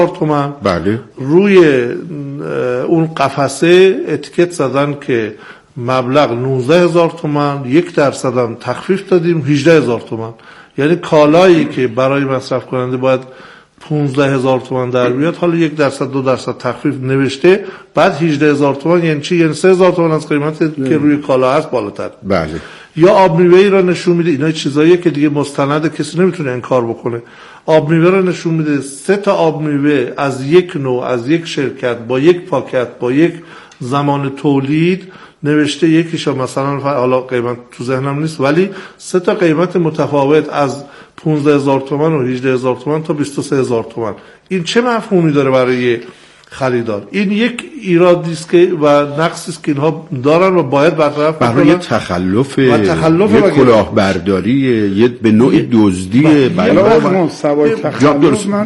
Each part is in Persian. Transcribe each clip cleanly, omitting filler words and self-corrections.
تومان. بله. روی اون قفسه اتیکت زدن که مبلغ 19,000 تومان، 1% هم تخفیف دادیم 18,000 تومان. یعنی کالایی که برای مصرف کننده باید 15,000 تومان در بیاد، حالا 1% 2% تخفیف نوشته، بعد 18,000 تومان. یعنی چی؟ یعنی 3,000 تومان از قیمت که روی کالا هست بالاتر. بله. یا آب میوه‌ای را نشون میده، اینا چیزاییه که دیگه مستند کسی نمیتونه انکار بکنه. آب میوه را نشون میده 3 تا آب میوه از یک نوع، از یک شرکت، با یک پاکت، با یک زمان تولید نوشته، یکیش مثلا حالا قیمت تو ذهنم نیست، ولی 3 تا قیمت متفاوت از 15,000 تومان و 18,000 تومان تا 23,000 تومان. این چه مفهومی داره برای خریدار؟ این یک ایرادی است که و نقصی است که اینها دارن و باید برطرف بکنن. برای تخلف یک کلاهبرداری، یه به نوعی دزدی. برای سوای تخلف من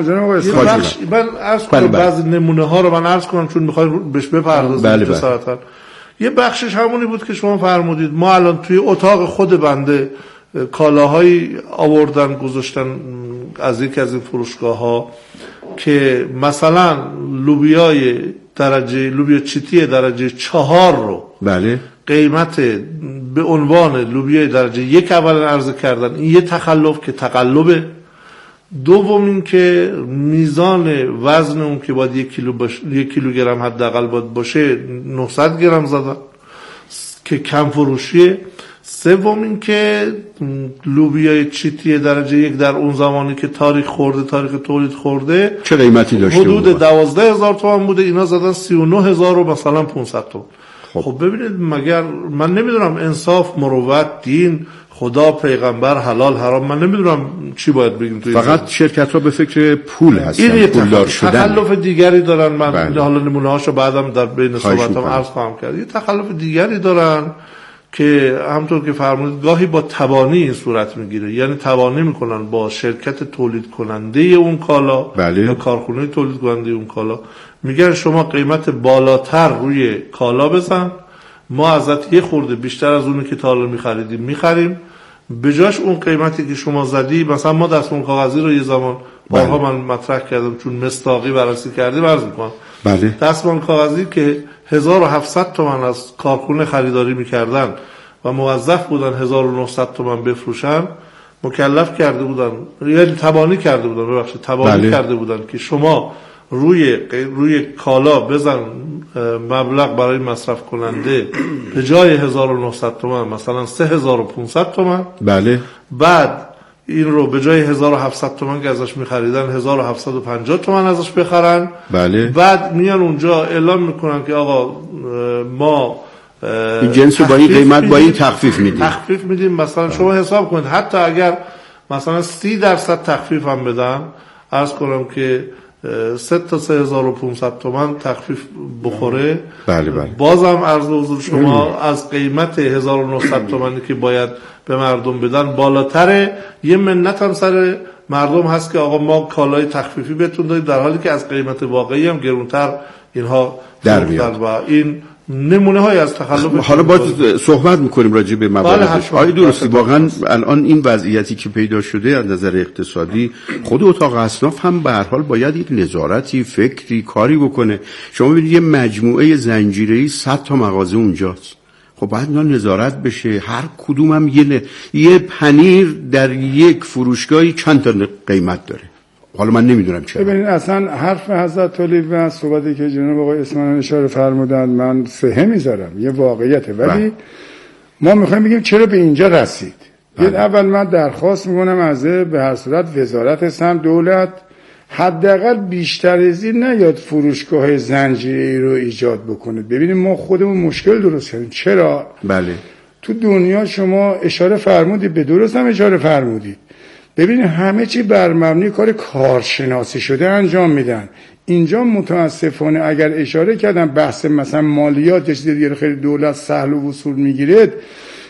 عرض کنم بعضی نمونه ها رو من عرض کنم چون میخوایم بهش بپردازیم جسارتاً. یه بخشش همونی بود که شما فرمودید. ما الان توی اتاق خود بنده کالاهایی آوردن گذاشتن از یک از این فروشگاه ها که مثلا لوبیا چیتی درجه 4 رو بله قیمت به عنوان لوبیای درجه 1 اولا عرضه کردن. این یه تخلف که تقلبه. دوم این که میزان وزن اون که باید 1 کیلوگرم حداقل باید باشه 900 گرم زدن که کم فروشیه. سوم این که لوبیای چیتی درجه 1 در اون زمانی که تاریخ تولید خورده چه قیمتی داشته؟ حدود 12,000 تومان بوده، اینا زدن 39,000 و مثلا 500 تومان. خب ببینید، مگر من نمیدونم انصاف، مروت، دین، خدا، پیغمبر، حلال، حرام، من نمیدونم چی باید بگیم توی فقط شرکت ها به فکر پول هستن، پولدار شدن. تخلف دیگری دارن. من حالا نمونه هاشو بعدم در بین صحبتام عرض خواهم کرد. یه تخلف دیگری دارن که همونطور که فرمودید گاهی با تبانی این صورت میگیره. یعنی تبانی میکنن با شرکت تولید کننده اون کالا یا کارخونه تولید کننده اون کالا، میگن شما قیمت بالاتر روی کالا بزن، ما ازت یه خورده بیشتر از اونی که تا حالا میخریدیم میخریم، به جاش اون قیمتی که شما زدی. مثلا ما دستمال کاغذی رو یه زمان بارها من مطرح کردم چون مصداقی بررسی کردیم، عرض میکنم دستمال کاغذی که 1,700 تومان از کارخونه خریداری میکردن و موظف بودن 1,900 تومان بفروشن، مکلف کرده بودن، یعنی تبانی کرده بودن، کرده بودن که شما روی کالا بزن مبلغ برای مصرف کننده به جای 1,900 تومان مثلا 3,500 تومان. بله. بعد این رو به جای 1,700 تومان که ازش می‌خریدن 1,750 تومان ازش بخرن. بله. بعد میان اونجا اعلام میکنن که آقا ما این جنس رو با این قیمت با این تخفیف میدیم. مثلا شما حساب کنید حتی اگر مثلا 30% تخفیف هم بدن، عرض کنم که 3 تا 3,500 تومان تخفیف بخوره. بله. بازم عرض حضور شما از قیمت 1,900 تومانی که باید به مردم بدن بالاتره. یه منت هم سر مردم هست که آقا ما کالای تخفیفی بهتون دادیم، در حالی که از قیمت واقعی هم گرونتر اینها در میاد. و این نمونه های از تخلف. حالا باز صحبت میکنیم راجع به موارد. آیا درستی واقعا الان این وضعیتی که پیدا شده از نظر اقتصادی، خود اتاق اصناف هم به هر حال باید یک نظارتی، فکری، کاری بکنه. شما ببینید یه مجموعه زنجیره‌ای 100 تا مغازه اونجاست. خب باید اینا نظارت بشه. هر کدوم هم یه پنیر در یک فروشگاهی چند تا قیمت داره. حالا من نمیدونم چرا. ببینید اصلا حرف حضرت علی و صحبتی که جناب آقای اسماعیل اشاره فرمودن من صحه میذارم، یه واقعیته، ولی ما میخوایم بگیم چرا به اینجا رسید. اول من درخواست میکنم از به هر صورت وزارت هستم، دولت حداقل بیشتر از این نیاد فروشگاه زنجیره‌ای رو ایجاد بکنه. ببینید ما خودمون مشکل درست کردیم. چرا؟ بله. تو دنیا شما اشاره فرمودید، به درست هم اشاره فرمودید. ببینید همه چی بر مبنی کار کارشناسی شده انجام میدن. اینجا متاسفانه اگر اشاره کردم بحث مثلا مالیات یا چیز دیگه خیلی دولت سهل و وصول میگیره،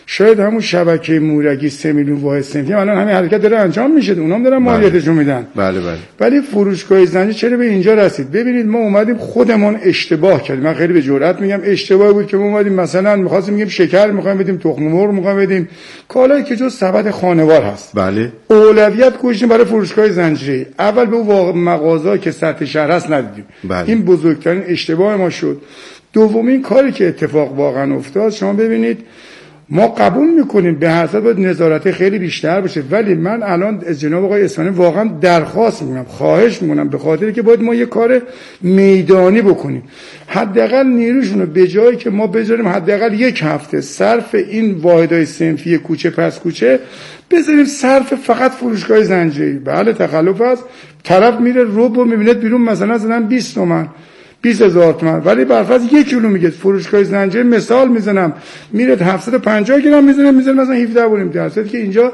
شاید همون شبکه مورگی 3 میلیون واحد صنفی الان همین حرکت داره انجام میشه، اونام دارن مالیاتشون میدن. بله. ولی فروشگاه زنجیره چرا به اینجا رسید؟ ببینید ما اومدیم خودمون اشتباه کردیم. من خیلی به جرئت میگم اشتباه بود که ما اومدیم مثلا می‌خواستیم بگیم شکر می‌خوایم بدیم، تخم مرغ می‌خوایم بدیم، کالایی که جز سبد خانوار هست. بله. اولویت گذاشتیم برای فروشگاه زنجیره. اول به اون مغازه‌ای که سطح شهر هست ندیدیم. بله. این بزرگترین اشتباه ما شد. دومین کاری که اتفاق واقعا افتاد، شما ببینید ما قبول میکنیم به هر حال باید نظارت خیلی بیشتر بشه، ولی من الان از جناب آقای اصفهانی واقعا درخواست میکنم، خواهش میکنم، به خاطر که باید ما یه کار میدانی بکنیم. حداقل نیروشون رو به جایی که ما بذاریم حداقل 1 هفته صرف این واحدهای صنفی کوچه پس کوچه بذاریم صرف فقط فروشگاه زنجیره. بله تخلف است، طرف میره رو میبینه بیرون مثلا زدن 20 تومن 20,000 تومان، ولی برفرض 1 کیلو میگه فروشگاه زنجیره، مثال میزنم، میره 750 گرم میزنه مثلا 17.5%، که اینجا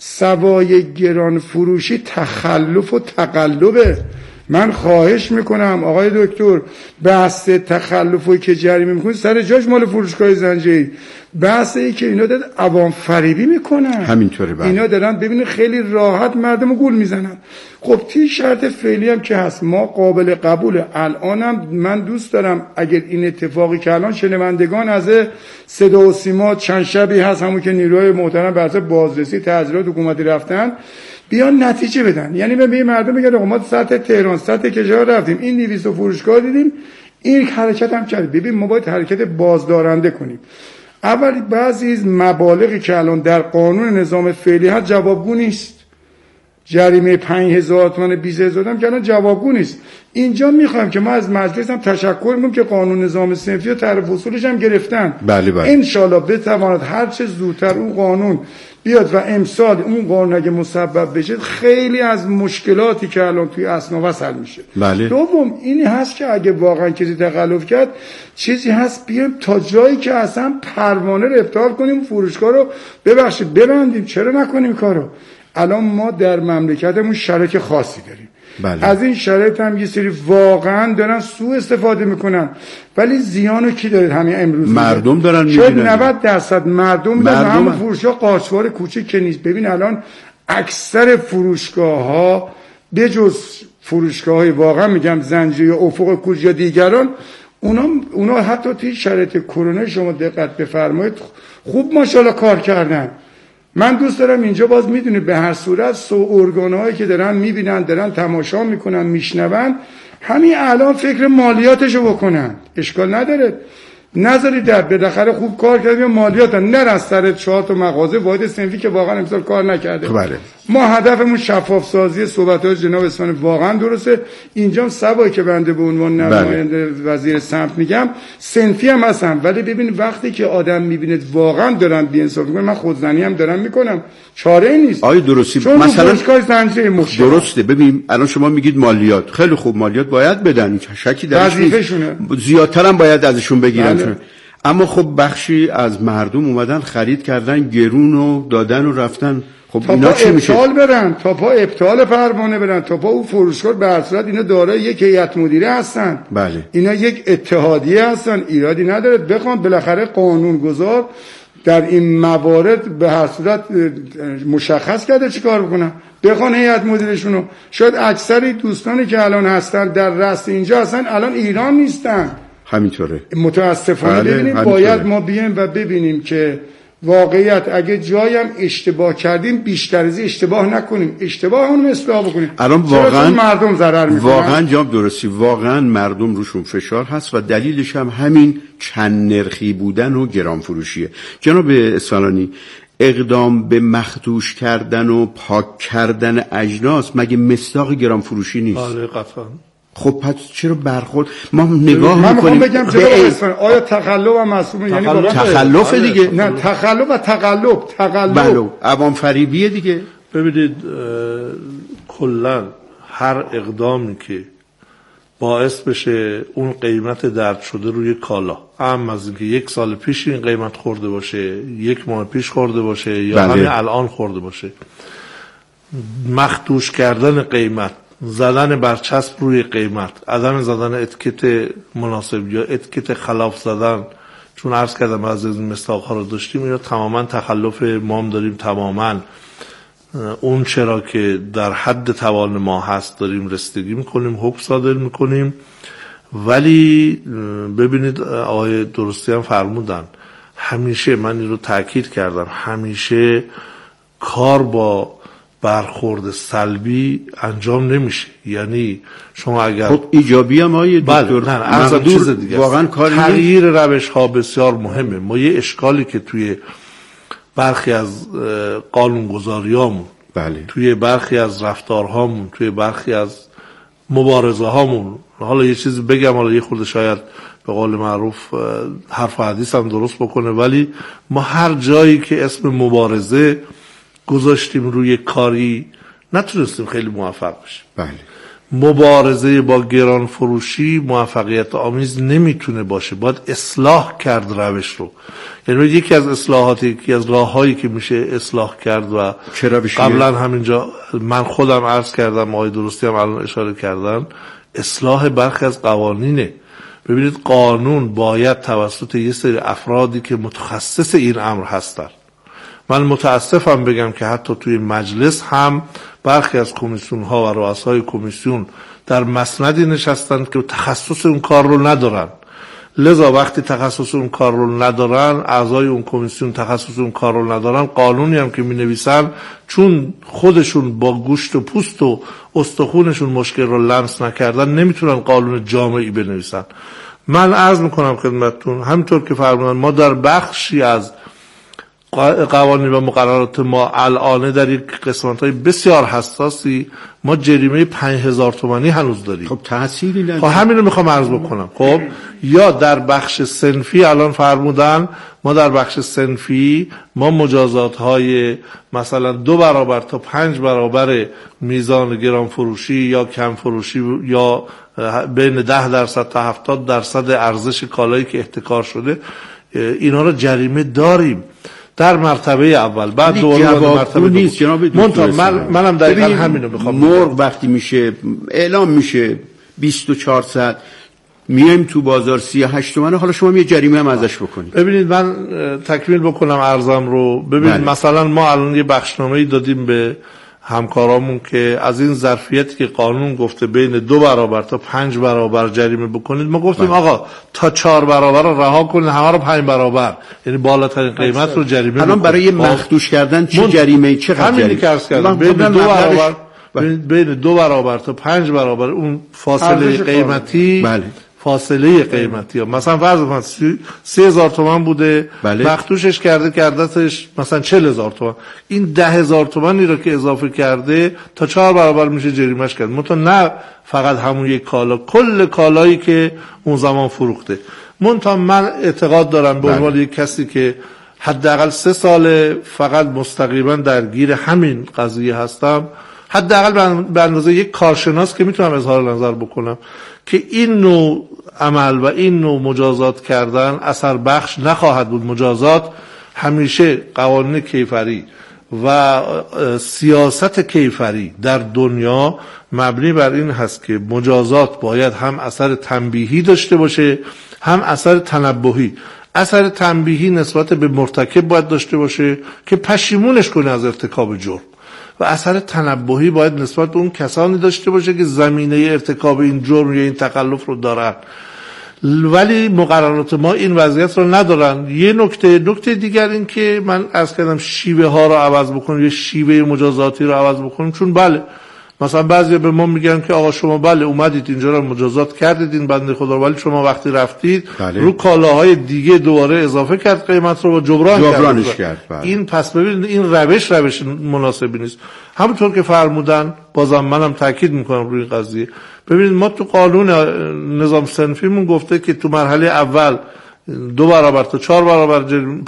سوای گران فروشی تخلف و تقلبه. من خواهش میکنم آقای دکتر، بحث تخلفی که جریمه میکنید سر جاش مال فروشگاه زنجیره، بحث ای که اینا دارن عوام فریبی میکنن، همینطوره. اینا دارن ببینید خیلی راحت مردمو گول میزنن. خب تی شرط فعلی هم که هست ما قابل قبوله. الانم من دوست دارم اگر این اتفاقی که الان شنوندگان از صدا و سیما چند شبی هست همون که نیروهای محترم بر اساس بازرسی تحضیرات حکومتی رفتن بیان نتیجه بدن، یعنی به مردم بگن آقا ما سطح تهران سطح کشور رفتیم، این 200 فروشگاه دیدیم، این حرکت هم کرد. ببین ما باید حرکت بازدارنده کنیم. اولی بعضی از مبالغی که الان در قانون نظام فعلی هست جوابگو نیست. جریمه 5,000 تومان 20,000 تومان که الان جوابگو نیست. اینجا میخوایم که ما از مجلس هم تشکر کنیم که قانون نظام صنفی و تعریف اصولش هم گرفتن. بله. ان شاءالله بتواند هر چه زودتر اون قانون بیاد و امسال اون قانون اگه مسبب بشه خیلی از مشکلاتی که الان توی اسناس حل میشه. بله. دوم اینی هست که اگه واقعا کسی تخلف کرد چیزی هست بیایم تا جایی که اصلا پروانه رو ابطال کنیم، فروشگاه رو ببخشید ببندیم، چرا نکنیم کارو؟ الان ما در مملکتمون شرایط خاصی داریم. بله. از این شرایط هم یه سری واقعا دارن سوء استفاده میکنن، ولی زیانو کی داره؟ همین امروز مردم دارن میبینن. 90% مردم دارن. همون فروشگاه قاچوار کوچیک که نیست. ببین الان اکثر فروشگاه ها به جز فروشگاه های واقعا میگم زنجیره افق کوچ یا دیگران، اونا حتی توی شرایط کرونا شما دقت بفرمایید خوب ماشاءالله کار کردن. من دوست دارم اینجا باز میدونید به هر صورت ارگان‌هایی که دارن میبینن، دارن تماشا میکنن، میشنون، همین الان فکر مالیاتشو بکنن، اشکال نداره. نذارید در بالاخره خوب کار کردیم مالیات نرن سر 4 تا مغازه واحد صنفی که واقعا امسال کار نکرده. بله. ما هدفمون شفاف سازی. صحبت‌های جناب اصفهانی واقعا درسته. اینجا سبایی که بنده به عنوان نماینده وزیر سمت میگم صنفی هم هستم، ولی ببین وقتی که آدم میبینه واقعا دارن بی‌انصافی میکنن، من خودزنی هم دارم میکنم، چاره نیست. آیه درستی مثلا فروشگاه زنجیره مشکل درسته. ببین الان شما میگید مالیات، خیلی خوب مالیات باید بدن، شکی درش نیست، زیادتر هم باید ازشون بگیرن. بله. اما خب بخشی از مردم اومدن خرید کردن، گرون و دادن و رفتن. خب اینا چی میشه؟ ابطال برن، تا پا ابطال پروانه برن، تا پا اون فروشگاه به هر صورت اینا دارای یک هیئت مدیره هستن. بله. اینا یک اتحادیه هستن، ایرادی نداره. بخوام بالاخره قانونگذار در این موارد به هر صورت مشخص کرده چیکار بکنن. بخوان هیئت مدیرشونو. شاید اکثری دوستانی که الان هستن در رأس اینجا هستن الان ایران نیستن. همینطوره. متاسفانه. ببینیم باید ما بیایم و ببینیم که واقعیت اگه جایم اشتباه کردیم بیشتر از اشتباه نکنیم، اشتباه اون اصلاح بکنیم. الان واقعا مردم ضرر میکنن. واقعا جواب درستی، واقعا مردم روشون فشار هست و دلیلش هم همین چند نرخی بودن و گران فروشیه. جناب اصفهانی، اقدام به مخدوش کردن و پاک کردن اجناس مگه مصداق گران فروشی نیست؟ بله قطعا. خب پس چرا برخورد ما نگاه من میکنیم؟ من بگم چرا آیا تخلف هم مسئول؟ یعنی تخلف دیگه. نه تخلف و تقلب. بله عوام فریبیه دیگه. ببینید کلا هر اقدامی که باعث بشه اون قیمت درد شده روی کالا، اما از اینکه 1 سال پیش این قیمت خورده باشه، 1 ماه پیش خورده باشه یا همین الان خورده باشه، مخدوش کردن قیمت، زدن برچسب روی قیمت، عدم زدن اتیکت مناسب یا اتیکت خلاف زدن، چون عرض کردم از این مصداق‌ها رو داشتیم، اینا تماما تخلف ما هم داریم، تماما اون چرا که در حد توان ما هست داریم رسیدگی میکنیم، حکم صادر میکنیم. ولی ببینید آقای درستی هم فرمودن، همیشه من این رو تأکید کردم، همیشه کار با برخورد سلبی انجام نمیشه. یعنی شما اگر خب ایجابی هم آقای دکتر چیز دیگه واقعا کاری تغییر روش ها بسیار مهمه. ما یه اشکالی که توی برخی از قانونگذاریامون، بله، توی برخی از رفتارهامون، توی برخی از مبارزه هامون، حالا یه چیزی بگم، حالا یه خورده شاید به قول معروف حرف و حدیث هم درست بکنه، ولی ما هر جایی که اسم مبارزه گذاشتیم روی کاری نتونستیم خیلی موفق بشیم. بله. مبارزه با گران فروشی موفقیت آمیز نمیتونه باشه، باید اصلاح کرد روش رو. یعنی یکی از اصلاحات، یکی از راههایی که میشه اصلاح کرد و قبلا همینجا من خودم عرض کردم، آقای درستی هم الان اشاره کردن، اصلاح برخی از قوانینه. ببینید قانون باید توسط یه سری افرادی که متخصص این امر هستن، من متاسفم بگم که حتی توی مجلس هم برخی از کمیسیون ها و رؤسای کمیسیون در مسندی نشستند که تخصص اون کار رو ندارن. لذا وقتی تخصص اون کار رو ندارن، اعضای اون کمیسیون تخصص اون کار رو ندارن، قانونی هم که می نویسن چون خودشون با گوشت و پوست و استخونشون مشکل رو لمس نکردن نمیتونن قانون جامعی بنویسن. من عرض میکنم خدمتتون، همینطور که فرمودن ما در بخشی از قوانین و مقررات ما الان در یک قسمت‌های بسیار حساسی ما جریمه 5000 تومانی هنوز داریم. خب تأثیری نداره. خب همین رو میخوام عرض بکنم. خب یا در بخش صنفی الان فرمودن ما در بخش صنفی ما مجازات‌های مثلا 2 برابر تا 5 برابر میزان گران فروشی یا کم فروشی یا بین 10% تا 70% ارزش کالایی که احتکار شده، اینا رو جریمه داریم در مرتبه اول. بعد دوباره مرتبه نیست جناب دکتر. منم دقیقاً همین رو میخوام. مرغ وقتی میشه اعلام میشه 2400 میایم تو بازار 38 تومنه، حالا شما یه جریمه هم ازش بکنید. ببینید من تکمیل بکنم عرضم رو. ببینید مثلا ما الان یه بخشنامه‌ای دادیم به همکارامون که از این ظرفیتی که قانون گفته بین 2 برابر تا 5 برابر جریمه بکنید، ما گفتیم آقا تا 4 برابر رو رها کنید، همه رو 5 برابر، یعنی بالاترین قیمت رو جریمه الان برای مخدوش کردن چه جریمه چقدر جریمه؟ همین که عرض کردم بین 2 برابر تا 5 برابر اون فاصله قیمتی. بله. فاصله قیمتی ها مثلا فرض کنید 30,000 تومان بوده، بله. مخدوشش کردتش مثلا 40,000 تومان، این 10,000 تومانی رو که اضافه کرده تا 4 برابر میشه جریمهش کرد. منتها نه فقط همون یک کالا، کل کالایی که اون زمان فروخته. منتها من اعتقاد دارم به عنوان یک کسی که حداقل 3 سال فقط مستقیما درگیر همین قضیه هستم، حداقل به اندازه یک کارشناس که میتونم اظهار نظر بکنم که این نوع عمل و این نوع مجازات کردن اثر بخش نخواهد بود. مجازات همیشه قوانین کیفری و سیاست کیفری در دنیا مبنی بر این هست که مجازات باید هم اثر تنبیهی داشته باشه هم اثر تنبهی. اثر تنبیهی نسبت به مرتکب باید داشته باشه که پشیمونش کنه از ارتکاب جرم، و اثر تنبهی باید نسبت به اون کسانی داشته باشه که زمینه ارتکاب این جرم یا این تخلف رو دارن. ولی مقررات ما این وضعیت رو ندارن. یه نکته دیگر این که من عرض کردم شیوه ها رو عوض بکنیم، یه شیوه مجازاتی رو عوض بکنیم، چون بله مثلا بعضی به ما میگن که آقا شما بله اومدید اینجا رو مجازات کردید این بنده خدا، ولی شما وقتی رفتید رو کالاهای دیگه دوباره اضافه کرد قیمت رو و جبرانش کرد. این پس ببینید این روش مناسبی نیست. همونطور که فرمودن بازم منم تاکید میکنم روی این قضیه. ببینید ما تو قانون نظام صنفیمون گفته که تو مرحله اول 2 برابر تا 4 برابر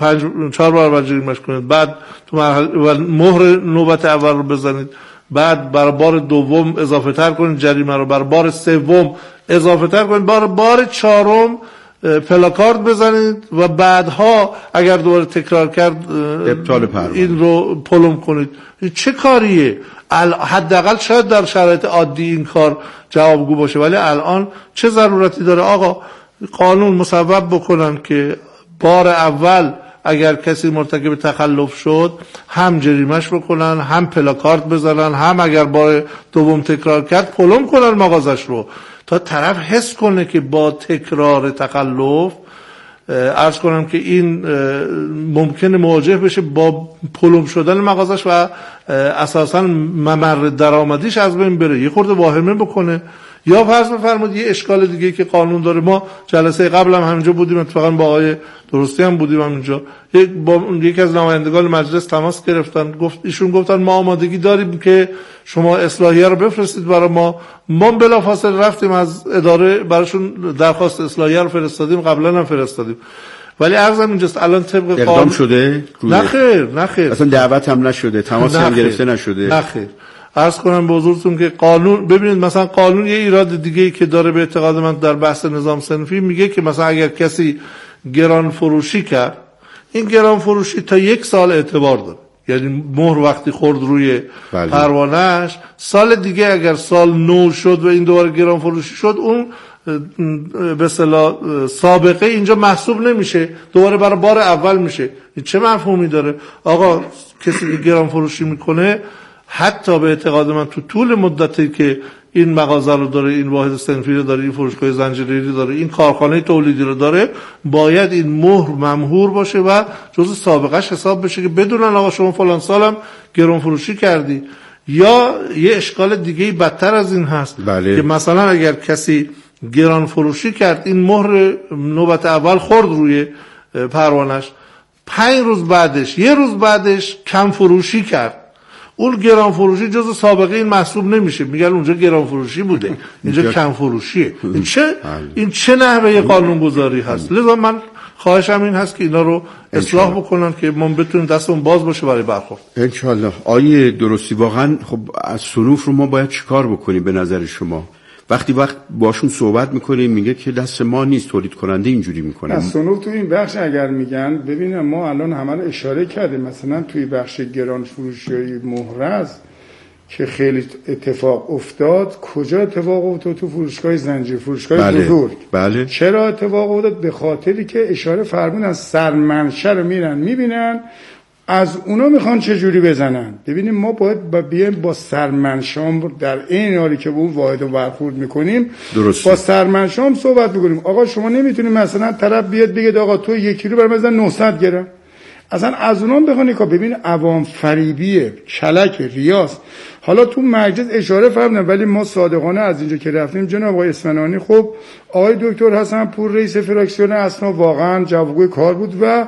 4 برابر جریمه‌اش کنید، بعد تو مرحله مهر نوبت اول رو بزنید، بعد برای بار دوم اضافه تر کنید جریمه رو، برای بار سوم اضافه تر کنید، برای بار چهارم پلاکارد بزنید و بعدها اگر دوباره تکرار کرد ابطال پرونده این رو پلم کنید. چه کاریه؟ حداقل شاید در شرایط عادی این کار جوابگو باشه، ولی الان چه ضرورتی داره آقا قانون مصوب بکنن که بار اول اگر کسی مرتکب تخلف شد هم جریمش بکنن، هم پلاکارد بزنن، هم اگر بار دوم تکرار کرد پلم کنن مغازش رو، تا طرف حس کنه که با تکرار تخلف عرض کنم که این ممکنه مواجه بشه با پلم شدن مغازش و اساساً ممر درآمدیش از بین بره، یه خورده واهمه بکنه. یا فرض بفرمایید یه اشکال دیگه که قانون داره، ما جلسه قبل هم همینجا بودیم، اتفاقا با آقای درستی هم بودیم همینجا، با یکی از نمایندگان مجلس تماس گرفتن، ایشون گفتن ما آمادگی داریم که شما اصلاحیه رو بفرستید برای ما بلافاصله رفتیم از اداره براشون درخواست اصلاحیه رو فرستادیم، قبلا هم فرستادیم. ولی عرضم اینجاست الان طبق قانون اقدام شده؟ نخیر اصلا دعوت هم نشده، تماسی هم گرفته نشده. نخیر. عرض کنم به حضورتون که قانون، ببینید مثلا قانون یه ایراد دیگه‌ای که داره به اعتقاد من در بحث نظام صنفی میگه که مثلا اگر کسی گران فروشی کرد، این گران فروشی تا 1 سال اعتبار داره، یعنی مهر وقتی خورد روی پروانه‌اش، سال دیگه اگر سال نو شد و این دوباره گران فروشی شد، اون به اصطلاح سابقه اینجا محسوب نمیشه، دوباره برای بار اول میشه. این چه مفهومی داره؟ آقا کسی که گران فروشی میکنه حتی به اعتقاد من تو طول مدتی که این مغازه رو داره، این واحد صنفی رو داره، این فروشگاه زنجیره‌ای داره، این کارخانه تولیدی رو داره، باید این مهر ممحور باشه و جزء سابقهش حساب بشه که بدونن آقا شما فلان سالم گران فروشی کردی. یا یه اشکال دیگه بدتر از این هست که مثلا اگر کسی گران فروشی کرد، این مهر نوبت اول خورد روی پروانش، 5 روز بعدش، 1 روز بعدش کم فروشی کرد، اون گران فروشی جزء سابقه این محسوب نمیشه، میگن اونجا گران فروشی بوده، اینجا کم فروشیه. این چه نحوه قانونگذاری هست؟ لذا من خواهشم این هست که اینا رو اصلاح بکنن که ما بتونیم دستمون باز باشه برای برخورد. انشالله. آیه درستی، واقعا خب از صنوف رو ما باید چیکار بکنیم به نظر شما؟ وقت باشون صحبت میکنیم میگه که دست ما نیست، تولید کننده اینجوری میکنه. از صنوف تو این بخش اگر میگن، ببینم ما الان همه رو اشاره کردیم، مثلا توی بخش گران فروشی مهرز که خیلی اتفاق افتاد، کجا اتفاق افتاد؟ تو فروشگاه زنجیر، فروشگاه بزرگ. بله. چرا اتفاق افتاد؟ به خاطری که اشاره فرمودن سرمنشه رو میرن میبینن، از اونا میخوان چه جوری بزنن. ببینیم ما باید بیایم با سرمنشام در این حالی که با اون واحد رو برخورد میکنیم، درسته، با سرمنشام صحبت بکنیم. آقا شما نمیتونید مثلا طرف بیاد بگه آقا تو 1 کیلو برام بزن 900 گرم، اصلا از اونها بخونی که ببین عوام فریبیه، کلک، ریاست. حالا تو مجلس اشاره فرمودن، ولی ما صادقانه از اینجا که رفتیم جناب آقای اسفنانی، خب آقای دکتر حسن پور رئیس فراکسیون اصناف واقعا جوابگوی کار بود و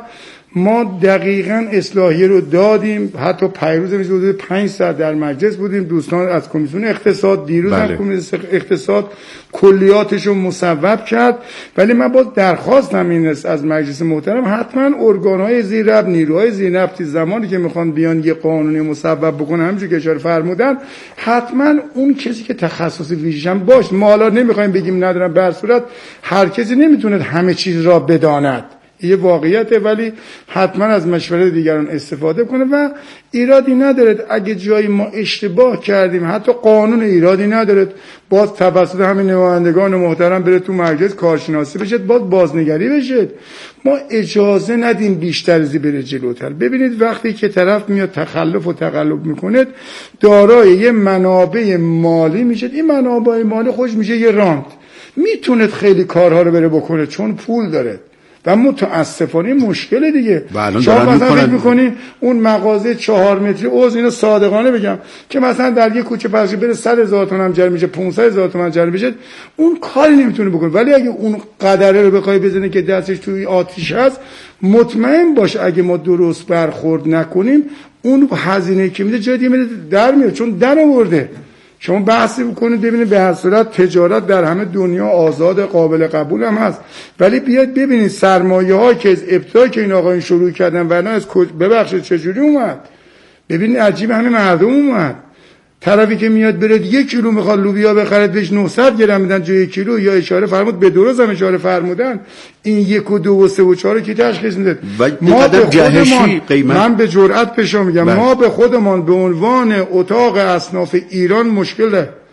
ما دقیقاً اصلاحیه رو دادیم. حتی پیروز حدود 5 ساعت در مجلس بودیم، دوستان از کمیسیون اقتصاد، دیروز از کمیسیون اقتصاد کلیاتش رو مصوب کرد. ولی من باز درخواستم این است از مجلس محترم، حتما ارگان‌های زیرربط، نیروهای زیرربطی زمانی که میخوان بیان یه قانونی مصوب بکنن، همونجوری که اشاره فرمودن، حتما اون کسی که تخصص ویژه‌ش هم باشه. ما حالا نمیخوایم بگیم ندارم، به هر صورت هر کسی نمیتونه همه چیز را بداند، یه واقعیته، ولی حتما از مشورت دیگران استفاده کنه و ایرادی نداره اگه جایی ما اشتباه کردیم، حتی قانون ایرادی نداره، باز توسط همین نمایندگان محترم بره تو مجلس کارشناسی بشه، باز بازنگری بشه. ما اجازه ندیم بیشتر از این بره جلوتر. ببینید وقتی که طرف میاد تخلف و تقلب میکنه، دارای یه منابع مالی میشه، این منابع مالی خوش میشه یه راند، میتونه خیلی کارها رو بره بکنه چون پول داره. و متاسفانه مشکل دیگه. شما مثلا فکر میکنین اون مغازه 4 متری اینو صادقانه بگم که مثلا در یه کوچه پسش بره 100,000 تومان هم جریمه میشه، 500,000 تومان جریمه میشه، اون کاری نمیتونه بکنه. ولی اگه اون قدره رو بخوای بزنه که دستش توی آتیش هست، مطمئن باش اگه ما درست برخورد نکنیم، اون هزینه که میده جای دیگه میده در میاد، چون در آورده. شما بحثی بکنید ببینید به هر صورت تجارت در همه دنیا آزاد، قابل قبول هم هست، ولی بیاید ببینید سرمایه ها که از ابتدا که این آقایون شروع کردن ورنه از ببخشید چجوری اومد. ببینید عجیب همه مردم اومد. طرفی که میاد بره 1 کیلو میخواد لوبیا بخرد بهش 900 گرم میدن جای 1 کیلو، یا اشاره فرمود به درست هم اشاره فرمودن این 1 و 2 و 3 و 4 کی تشخیص میده. ما به خودمان، من به جرئت پیشا میگم، ما به خودمان به عنوان اتاق اصناف ایران مشکل داریم.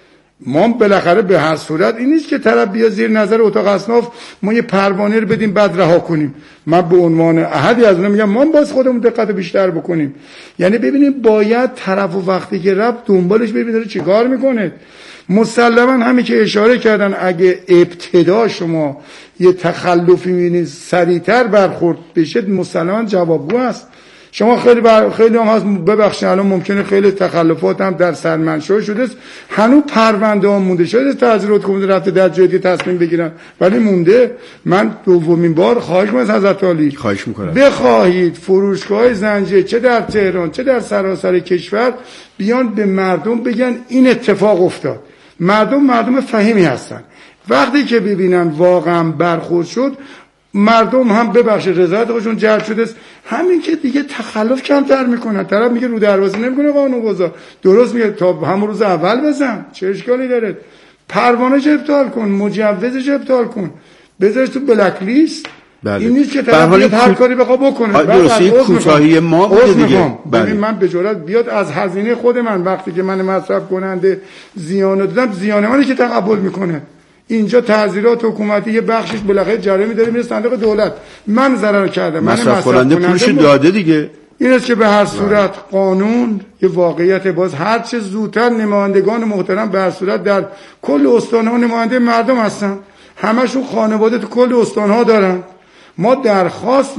ما بالاخره به هر صورت این نیست که طرف بیا زیر نظر اتاق اصناف ما یه پروانه رو بدیم بعد رها کنیم. من به عنوان احدی از اونها میگم ما باز خودمون دقت بیشتر بکنیم. یعنی ببینیم باید طرف و وقتی که رفت دنبالش ببینید داره چیکار میکنه. مسلما همین که اشاره کردن اگه ابتدا شما یه تخلفی میبینید سریعتر برخورد بشه مسلما جوابگو است. شما خیلی هم هست ببخشید الان ممکنه خیلی تخلفات هم در سرمنشأ شده است، هنوز پرونده ها مونده شده، تعزیرات کمیته رفته در جدی تصمیم بگیرن ولی مونده. من دومین بار خواهش می‌کنم از حضرت عالی خواهش می‌کنم بخواهید فروشگاه زنجیره چه در تهران چه در سراسر کشور بیان به مردم بگن این اتفاق افتاد. مردم فهیمی هستن، وقتی که ببینن واقعا برخورد شد مردم هم ببخشید رضایت خودشون جلب شده است، همین که دیگه تخلف کمتر میکنن. طرف میگه رو دروازه نمیکنه قانونگذار، درست میگه تا همون روز اول بزن، چه اشکالی داره؟ پروانه‌اش ابطال کن، مجوزش ابطال کن، بذارش تو بلک لیست. بله. این نیست که طرف هر کاری بخواد بکنه. درسته کوتاهی ما بوده دیگه. ببین من به جرات بیاد از هزینه خود من وقتی که من مصرف کننده زیان دادم، زیان منی که تقبل میکنه. اینجا تعزیرات حکومتی یه بخشش بالاخره جریمه داره میره صندوق دولت، من ضرر کردم، من مصرف کننده پولش داده دیگه. این است که به هر صورت قانون یه واقعیت باز هر چه زودتر نمایندگان محترم به هر صورت در کل استان‌ها نماینده مردم هستن، همشون خانواده تو کل استان‌ها دارن. ما درخواست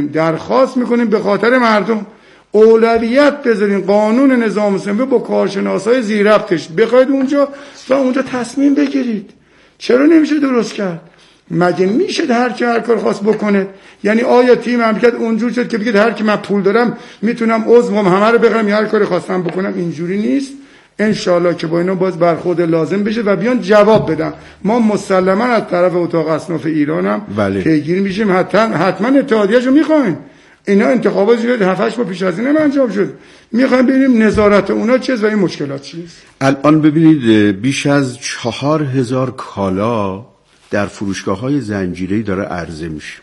میکنیم به خاطر مردم اولویت بذارین قانون نظام اسلامی با کارشناسای زیر ربطش بخواید اونجا تصمیم بگیرید. چرا نمیشه درست کرد؟ مگه میشه هر کی هر کار خاص بکنه؟ یعنی آیا تیم مملکت اونجور شد که بگید هر کی من پول دارم میتونم عضوم همه رو بخرم یا هر کاری خواستم بکنم؟ اینجوری نیست. انشالله که با اینا باز برخورد لازم بشه و بیان جواب بدن. ما مسلما از طرف اتاق اصناف ایران هم پیگیر میشیم، حتما اتحادیه‌شو میخوایم. اینا انتخابات شد 7-8 ماه پیش از این انجام شد، میخوایم ببینیم نظارت اونا چیست و این مشکلات چیست. الان ببینید بیش از 4000 کالا در فروشگاه‌های زنجیره‌ای داره عرضه میشه،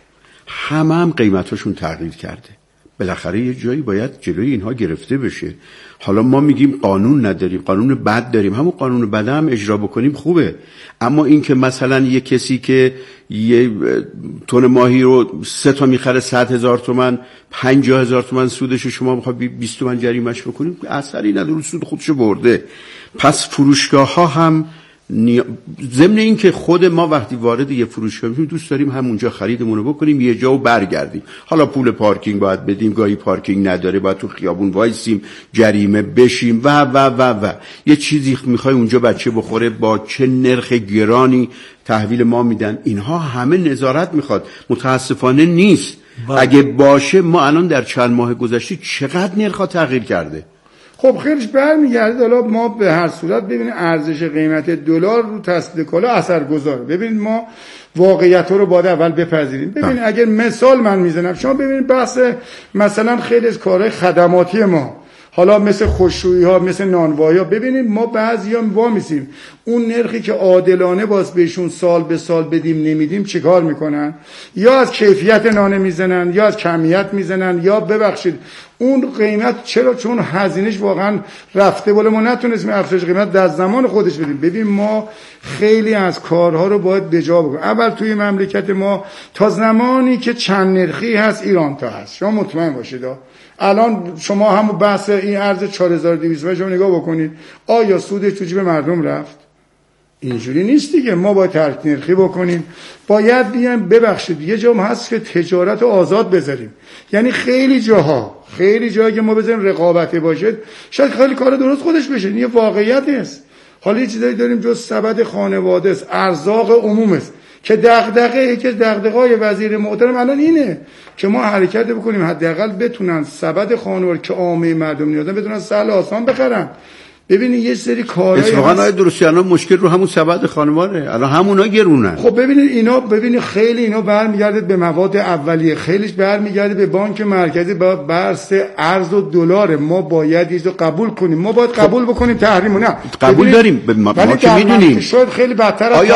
هم قیمتاشون تغییر کرده. بالاخره یه جایی باید جلوی اینها گرفته بشه. حالا ما میگیم قانون نداریم، قانون بد داریم، همون قانون بد هم اجرا بکنیم خوبه. اما این که مثلا یه کسی که یه تن ماهی رو 3 تا میخره 100,000 تومان 50,000 تومان سودش شما میخواد 20 تومان جریمه‌اش بکنیم، اثری نداره، سود خودشو برده. پس فروشگاه ها هم ضمن این که خود ما وقتی وارد یه فروشگاه میشیم دوست داریم همونجا خریدمون رو بکنیم یه جا و برگردیم. حالا پول پارکینگ باید بدیم، گاهی پارکینگ نداره باید تو خیابون وایسیم جریمه بشیم و یه چیزی میخوای اونجا بچه بخوره با چه نرخ گرانی تحویل ما میدن. اینها همه نظارت میخواد، متاسفانه نیست. اگه باشه ما الان در چند ماه گذشته چقدر نرخ تغییر کرده. خب خیلیش برمیگرده. حالا ما به هر صورت ببینید ارزش قیمت دلار رو تسدید کالا اثرگذاره. ببینید ما واقعیت رو باید اول بپذیریم. ببینید اگر مثال من میزنم، شما ببینید بحث مثلا خیلی از کارهای خدماتی ما، حالا مثل خشکشویی ها، مثل نانوایی ها، ببینید ما بعضیا وامیسیم اون نرخی که عادلانه باز بهشون سال به سال بدیم نمیدیم چیکار میکنن؟ یا از کیفیت نان میزنن یا از کمیت میزنن، یا ببخشید اون قیمت چرا؟ چون هزینه‌اش واقعا رفته بالا، ما نتونستیم افزایش قیمت در زمان خودش بدیم. ببین ما خیلی از کارها رو باید بجا بکنیم. اول توی مملکت ما تا زمانی که چند نرخی هست ایران تا هست، شما مطمئن باشید الان شما همون بحث این ارز 4200 شما نگاه بکنید، آیا سودش تو جیب مردم رفت؟ اینجوری نیست دیگه. ما باید ترک نرخی بکنیم، باید بیایم ببخشید یه جام هست که تجارت آزاد بذاریم. یعنی خیلی جاها که ما بذاریم رقابتی باشه شاید خیلی کار درست خودش بشه، این یه واقعیت است. حالا یه چیزایی داریم جز سبد خانواده است، ارزاق عموم است که یکی از دغدغه‌های وزیر محترم الان اینه که ما حرکت بکنیم حداقل بتونن سبد خانوار که عامه مردم نیازن بتونن سهل آسان بخرن. ببینید یه سری کارهای اتفاقا درستیانا مشکل رو همون سبد خانواره، الان همونا گرونن. خب ببینید خیلی اینا برمیگرده به مواد اولیه، خیلیش برمیگرده به بانک مرکزی با بحث ارز و دلار. ما باید اینو قبول کنیم، ما باید قبول بکنیم تحریم نه قبول داریم ما که میدونیم شاید خیلی بدتر از آیا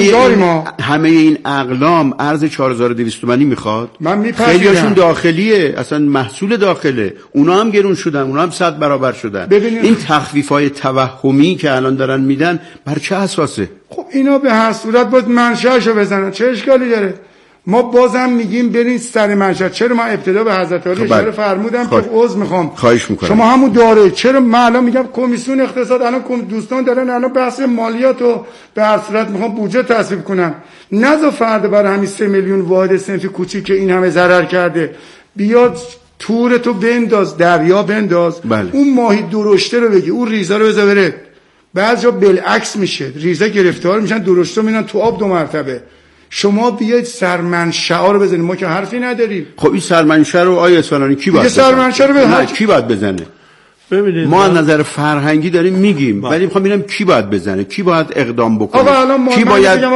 همه این اقلام ارز 4200 تومانی میخواد؟ من میپذیرم خیلیاشون داخلیه، اصلا محصول داخله، اونا هم گرون شدن، اونا هم 100 برابر شدن. این تخفیفای های توهمی که الان دارن میدن بر چه اساسه؟ خب اینا به هر صورت باید منشأشو بزنن، چه اشکالی داره؟ ما بازم میگیم برین سر منشأ. چرا من ابتدا به حضرت علی اشاره فرمودم که عذر میخوام، خواهش میکنم شما همون داره. چرا من الان میگم کمیسیون اقتصاد، الان دوستان دارن الان بحث مالیات رو به هر صورت میخوام بودجه تصویب کنن، نذار فرد برای همین 3 میلیون واحد صنفی کوچیک که این همه ضرر کرده بیاد تورتو بنداز دریا بنداز. اون ماهی درشته رو بگی، اون ریزه رو بذار بره. بعضیا بالعکس میشه، ریزه گرفتار میشن، درشته میرن تو آب 2 مرتبه. شما بیاید سرمنشأ رو بزنید، ما که حرفی نداریم. خب این سرمنشأ رو آیه اصفهانی کی باید بزنه؟ سرمنشأ رو کی باید بزنه؟ ببینید ما از نظر فرهنگی داریم میگیم، ولی میخوام ببینم کی باید بزنه، کی باید اقدام بکنه. آقا الان کی باید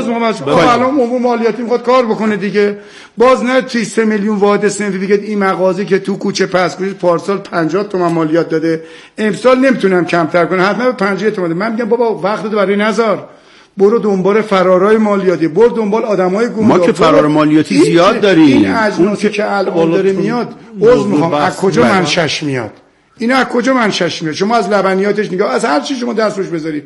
الان عموم مالیاتی میخواد کار بکنه دیگه. باز نه 3 میلیون واحد صنفی بگید این مغازه که تو کوچه پسکویی پارسال 50 تومن مالیات داده، امسال نمیتونم کمتر کنم، حتما به 50 تومن. من میگم بابا وقتت برای نذار، برو دنبال فرارای مالیاتی، برو دنبال آدمای گوندا. ما که فرار مالیاتی زیاد داریم. این اجناسی که الان داره میاد، عذر میخوام، از کجا منشأش میاد؟ اینا از کجا منشأش میاد؟ شما از لبنیاتش نگاه، از هر چی شما دست روش بذاری،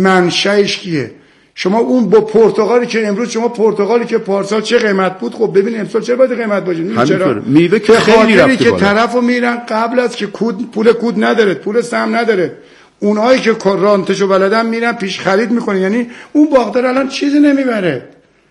منشأش کیه؟ شما اون با پرتقالی که امروز شما پرتقالی که پارسال چه قیمت بود، خب ببین امسال چه باید قیمت باشه؟ چرا؟ میوه که خیلی رفته که طرفو میرن قبل از که پول کود نداره، پول سهم نداره، اونایی که رانتشو بلدن میرن پیش خرید میکنه، یعنی اون باغدار الان چیزی نمیبره.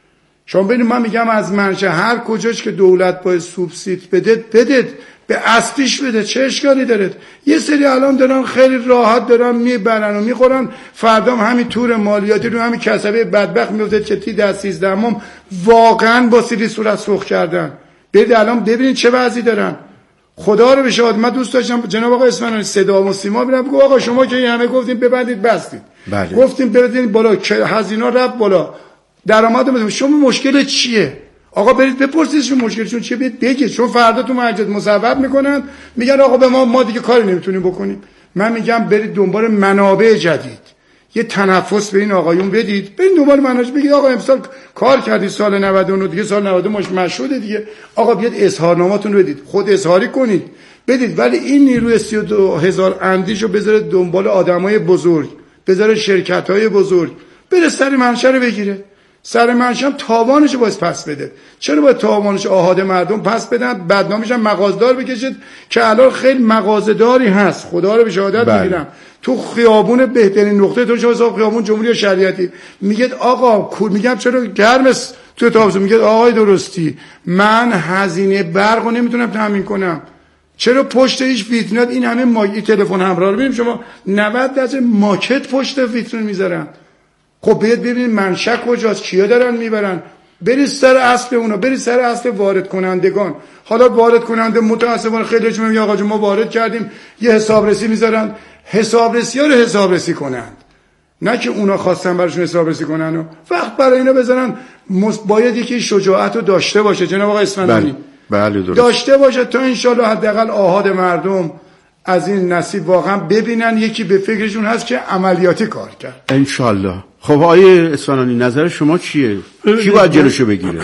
شما ببینید من میگم از منشأ هر کجاش که دولت باید سوبسید بده به اصلیش بده، چه اشکالی داره؟ یه سری الان دارن خیلی راحت دارن میبرن و میخورن، فردا همین تور مالیاتی رو همین کسبه بدبخت میفته که تی در 13 مام واقعا با سری صورت سرخ کردن. برید الان ببینید چه وضعی دارن. خدا رو به شهادت من دوست داشتم جناب آقای اصفهانی صدا و سیما میرم بگو آقا شما که این همه گفتیم ببندید بستید، گفتیم ببندید بالا، هزینه رفت بالا، درآمد میاد، شما مشکل چیه؟ آقا برید بپرسیدشون مشکلشون چیه، بگید، چون فردا تو مجلس مصوب میکنن میگن آقا به ما دیگه کاری نمیتونیم بکنیم. من میگم برید دنبال منابع جدید، یه تنفس به این آقایون بدید، برید دنبال منابع، بگید آقا امسال کار کردید سال 99 دیگه سال 90 مشهوده دیگه، آقا بیاد اظهارنامه‌تون رو بدید، خود اظهاری کنید بدید، ولی این نیروی 32000 اندیشو بذارید دنبال آدمای بزرگ، بذارید شرکت‌های بزرگ، بره سر منشأ رو بگیره. سر منشأ تاوانش رو باید پس بده. چرا باید تاوانش آحاد مردم پس بدن، بدنامش هم مغازدار بکشید که الان خیلی مغازه‌داری هست، خدا رو به شهادت میگیرم تو خیابون بهترین نقطه تو شما خیابون جمهوری شریعتی میگید آقا میگم چرا گرم تو تابستون، میگید آقای درستی من هزینه برقو نمیتونم تامین کنم، چرا پشت هیچ ویترینات این همه تلفن همراه رو ببینیم شما 90% ماکت پشت ویترین میذارن. خب بیاد ببینید منشأ کجاست، کیا دارن میبرن، برید سر اصل اونا، برید سر اصل وارد کنندگان. حالا وارد کننده متاسفانه خیلیشون میگن آقا جون ما وارد کردیم، یه حسابرسی میذارن، حسابرسی‌ها رو حسابرسی کنند، نه که اونا خواستن براشون حسابرسی کنن و وقت برای اینا بذارن. باید یکی شجاعت رو داشته باشه جناب آقای اصفهانی، بله درست داشته باشه تا انشالله حداقل آحاد مردم از این نصیب واقعا ببینن یکی به فکرشون هست که عملیاتی کار کرد انشالله. خب آقای اصفهانی نظر شما چیه؟ کی باید جلوشو بگیره؟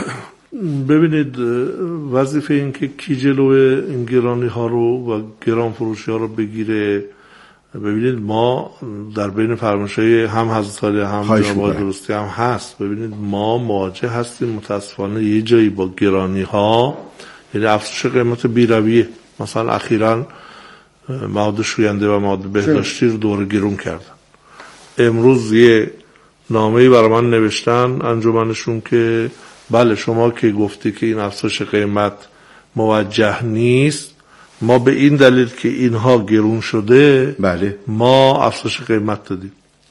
ببینید وظیفه این که کی جلو این گرانی ها رو و گران فروشی ها رو بگیره. ببینید ما در بین فرمایش‌های هم حضرت علی هم جناب درستی هم هست. ببینید ما مواجه هستیم متاسفانه یه جایی با گرانی ها، یعنی افزایش قیمت بی‌رویه. مثلا اخیراً مواد شوینده و مواد بهداشتی رو دوره گرون کردن. امروز یه نامه‌ای برای من نوشتن انجمنشون که بله شما که گفتی که این افزایش قیمت موجه نیست، ما به این دلیل که اینها گرون شده بله ما افزایش قیمت دادیم.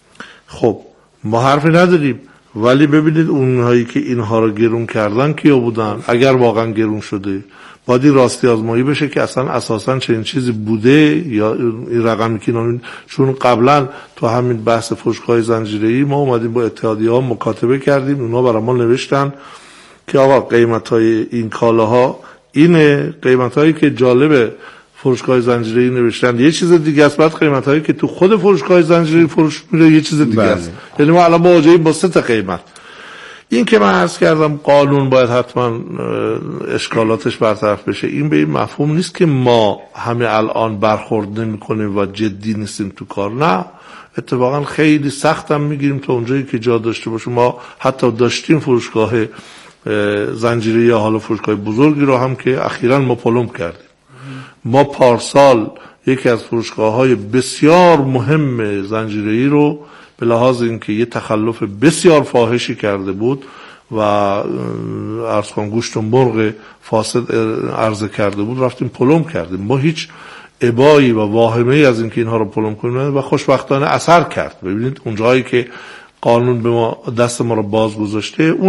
خب ما حرفی نداریم، ولی ببینید اونهایی که اینها رو گرون کردن کیا بودن؟ اگر واقعا گرون شده باید راستی آزمایی بشه که اصلا اساسا چنین چیزی بوده یا این رقمی که چون قبلا تو همین بحث فروشگاه‌های زنجیره‌ای ما اومدیم با اتحادیه‌ها مکاتبه کردیم، اونا برای ما نوشتن که آقا قیمت‌های این کالاها اینه، قیمت‌هایی که جالب فروشگاه زنجیره‌ای نوشتن یه چیز دیگه است، بعد قیمت‌هایی که تو خود فروشگاه زنجیره‌ای فروش میره یه چیز دیگه است. یعنی ما الان مواجهیم با 3 تا قیمت. این که من عرض کردم قانون باید حتما اشکالاتش برطرف بشه، این به این مفهوم نیست که ما همه الان برخورد نمی کنیم و جدی نیستیم تو کار. نه، اتفاقا خیلی سختم میگیریم تا اونجایی که جا داشته باشه. ما حتی داشتیم فروشگاه زنجیره یا حالا فروشگاه بزرگی رو هم که اخیراً ما پلم کردیم. ما پارسال یکی از فروشگاه‌های بسیار مهم زنجیره‌ای رو به لحاظ اینکه یه تخلف بسیار فاحشی کرده بود و عرض کنم گوشت و مرغ فاسد عرضه کرده بود، رفتیم پلم کردیم. ما هیچ ابایی و واهمه‌ای از اینکه اینها رو پلم کنیم و خوشبختانه اثر کرد. ببینید اون جایی که قانون به ما دست ما رو باز گذاشته،